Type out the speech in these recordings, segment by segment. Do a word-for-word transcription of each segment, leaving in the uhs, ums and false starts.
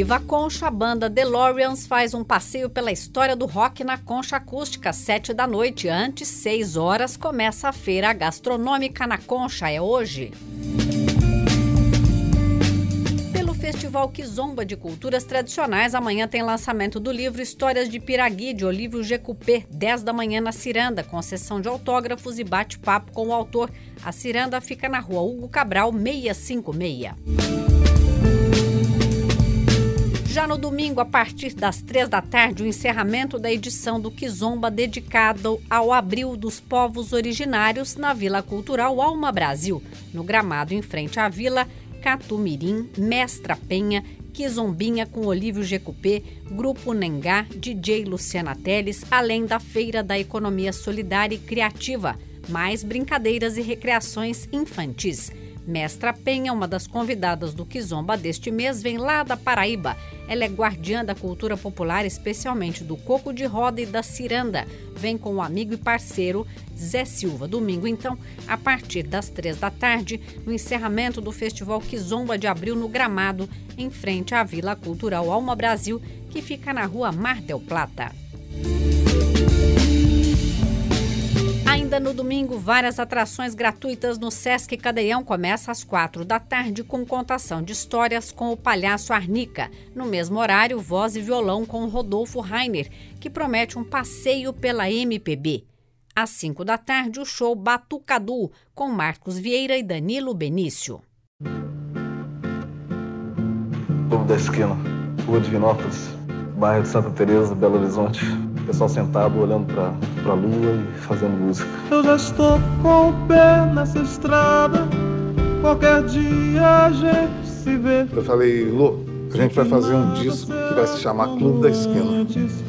Viva Concha, a banda DeLoreans faz um passeio pela história do rock na Concha Acústica, sete da noite. Antes, seis horas, começa a feira gastronômica na Concha. É hoje. Pelo Festival Kizomba de Culturas Tradicionais, amanhã tem lançamento do livro Histórias de Piragui, de Olívio Jecupé, dez da manhã na Ciranda, com sessão de autógrafos e bate-papo com o autor. A Ciranda fica na rua Hugo Cabral, seiscentos e cinquenta e seis. Já no domingo, a partir das três da tarde, o encerramento da edição do Kizomba dedicado ao Abril dos Povos Originários na Vila Cultural Alma Brasil, no gramado em frente à vila, Catumirim, Mestra Penha, Kizombinha com Olívio Jecupé, Grupo Nengá, D J Luciana Teles, além da Feira da Economia Solidária e Criativa, mais brincadeiras e recreações infantis. Mestra Penha, uma das convidadas do Kizomba deste mês, vem lá da Paraíba. Ela é guardiã da cultura popular, especialmente do coco de roda e da ciranda. Vem com o amigo e parceiro Zé Silva. Domingo, então, a partir das três da tarde, no encerramento do Festival Kizomba de Abril no Gramado, em frente à Vila Cultural Alma Brasil, que fica na rua Mar del Plata. Ainda no domingo, várias atrações gratuitas no Sesc Cadeião. Começa às quatro da tarde com contação de histórias com o palhaço Arnica. No mesmo horário, voz e violão com Rodolfo Rainer, que promete um passeio pela M P B. Às cinco da tarde, o show Batucadu, com Marcos Vieira e Danilo Benício. Povo da Esquina, Rua Divinópolis, bairro de Santa Teresa, Belo Horizonte. Pessoal sentado, olhando pra, pra lua e fazendo música. Eu já estou com o pé nessa estrada, qualquer dia a gente se vê. Eu falei, Lô, a gente vai fazer um disco que vai se chamar Clube da Esquina.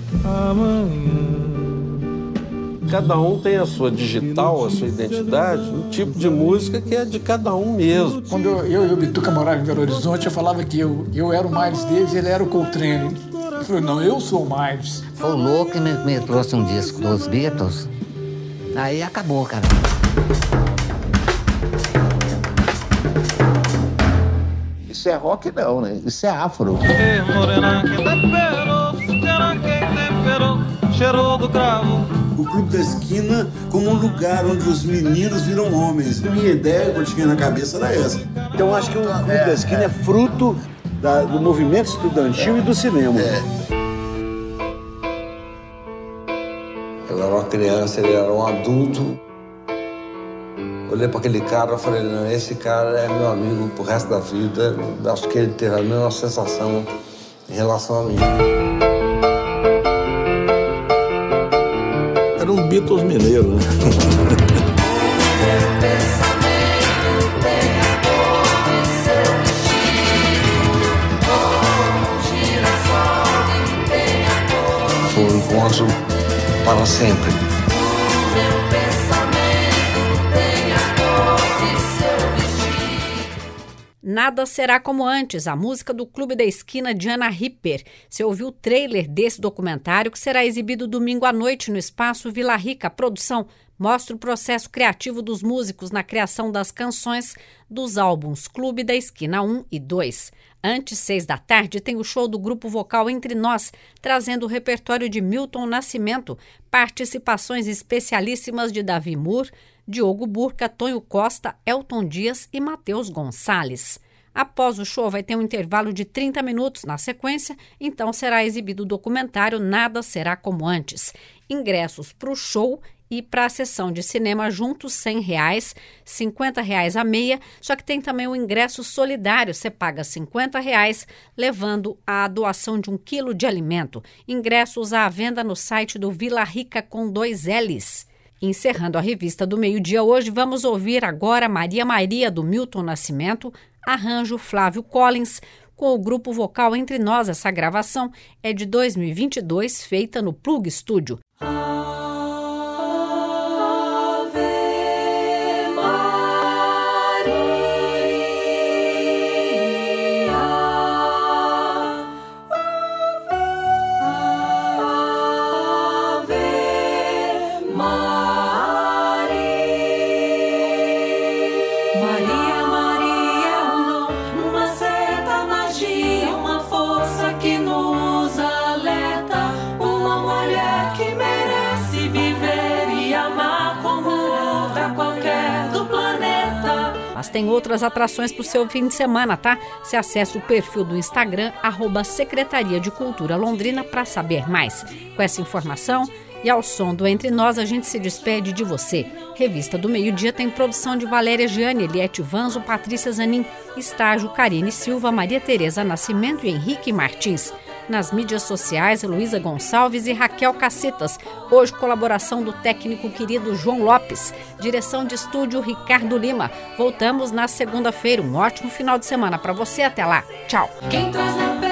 Cada um tem a sua digital, a sua identidade, um tipo de música que é de cada um mesmo. Quando eu, eu e o Bituca morava em Belo Horizonte, eu falava que eu, eu era o Miles Davis e ele era o Coltrane. Ele falou, não, eu sou o Miles. Foi o Lô que me, me trouxe um disco dos Beatles. Aí acabou, cara. Isso é rock não, né? Isso é afro. O Clube da Esquina como um lugar onde os meninos viram homens. A minha ideia, quando tinha na cabeça, era essa. Então acho que o Clube da Esquina é fruto da, do movimento estudantil e do cinema. É. Eu era uma criança, ele era um adulto. Olhei para aquele cara e falei, não, esse cara é meu amigo pro resto da vida. Acho que ele teve a mesma sensação em relação a mim. Era um Beatles mineiro, né? Foi um encontro para sempre. Nada Será Como Antes, a música do Clube da Esquina de Ana Ripper. Você ouviu o trailer desse documentário que será exibido domingo à noite no Espaço Vila Rica. A produção mostra o processo criativo dos músicos na criação das canções dos álbuns Clube da Esquina um e dois. Antes, seis da tarde, tem o show do grupo vocal Entre Nós, trazendo o repertório de Milton Nascimento, participações especialíssimas de Davi Moore, Diogo Burca, Tonho Costa, Elton Dias e Matheus Gonçalves. Após o show vai ter um intervalo de trinta minutos. Na sequência, então será exibido o documentário Nada Será Como Antes. Ingressos para o show e para a sessão de cinema juntos, cem reais, cinquenta reais a meia, só que tem também o ingresso solidário, você paga cinquenta reais, levando a doação de um quilo de alimento. Ingressos à venda no site do Vila Rica com dois L's. Encerrando a revista do meio-dia hoje, vamos ouvir agora Maria Maria, do Milton Nascimento, arranjo Flávio Collins, com o grupo vocal Entre Nós. Essa gravação é de dois mil e vinte e dois, feita no Plug Studio. Maria, Maria é um dom, uma certa magia, uma força tem outras atrações para o seu fim de semana, tá? Você acessa o perfil do Instagram, arroba Secretaria de Cultura Londrina, para saber mais. Com essa informação e ao som do Entre Nós, a gente se despede de você. Revista do Meio Dia tem produção de Valéria Gianni, Eliette Vanzo, Patrícia Zanin, estágio Karine Silva, Maria Tereza Nascimento e Henrique Martins. Nas mídias sociais, Luísa Gonçalves e Raquel Cacetas. Hoje, colaboração do técnico querido João Lopes. Direção de estúdio, Ricardo Lima. Voltamos na segunda-feira. Um ótimo final de semana para você. Até lá. Tchau.